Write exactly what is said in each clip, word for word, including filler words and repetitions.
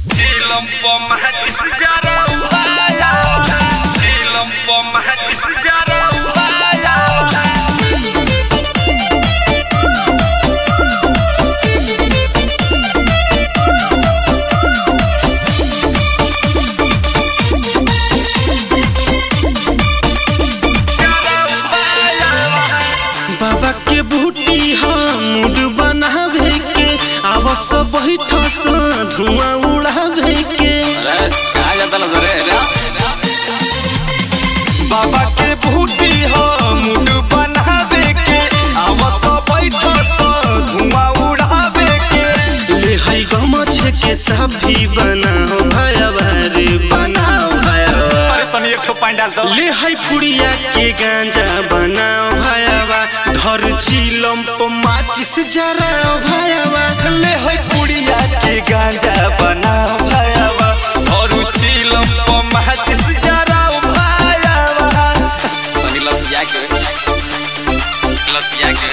बाबा के बूटी हाँ मूड बनावे के आवस बैठस धुआं उड़ावे के बाबा के बूटी हाँ मूड बनावे के आवस बैठस धुआं उड़ावे के ले है गमछ के साफी बनाओ भयावा रे बनाओ भयावा अरे तनी एक ठो पानी डाल दो ले है पुड़िया के गांजा बनाओ भयावा धर चिलम प माचिस जराओ भयावा ले है पुड़िया के गांजा बनाओ भयावा धर चिलम प माचिस जराओ भयावा तनी लसिया के लसिया के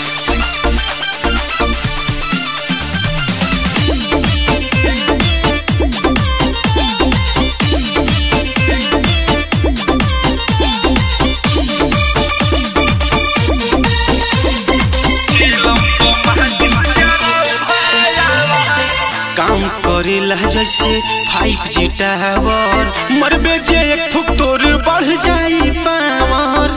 काम करेला जैसे फाइव जी टावर मरबे जे एक फुक तोर बढ़ जाई पावर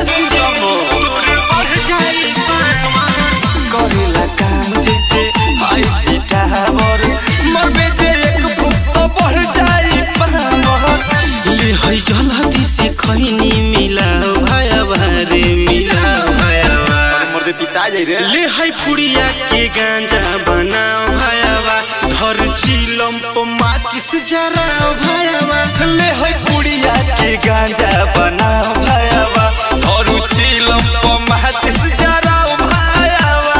करेला काम जैसे फाइव जी टावर मरबे जे एक फुक तो बढ़ जाई पावर ले है जल्दी से खैनी मिलाओ भयावा रे मिलाओ भयावा मर दे तिता जाई रे ले है पुड़िया के गांजा बनाओ भयावा धर चिलम प माचिस जराओ भयावा ले है पुड़िया के गांजा बनाओ भयावा धर चिलम प माचिस जराओ भयावा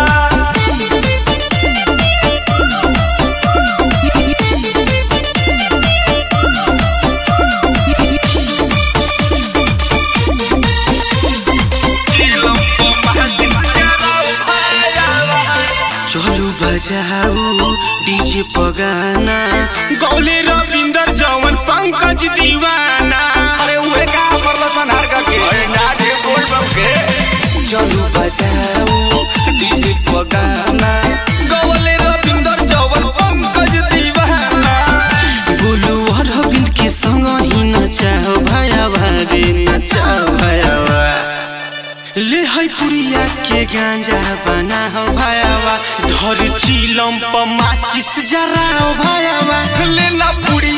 चलू बजाऊ डीजे पगाना गौले रविंदर जवन पंकज दीवाना अरे उहे का करला सनहार का के अरे नाटे बोल बम के चलू बजाऊ डीजे पगाना गौले रविंदर जवन पंकज दीवाना बोलू अरविंद के संग ही नचाओ भयावा रे नचाओ भयावा ले है पुड़िया के गांजा बनाओ भयावा धर चिलम प माचिस जराओ भयावा ले ना पुड़ी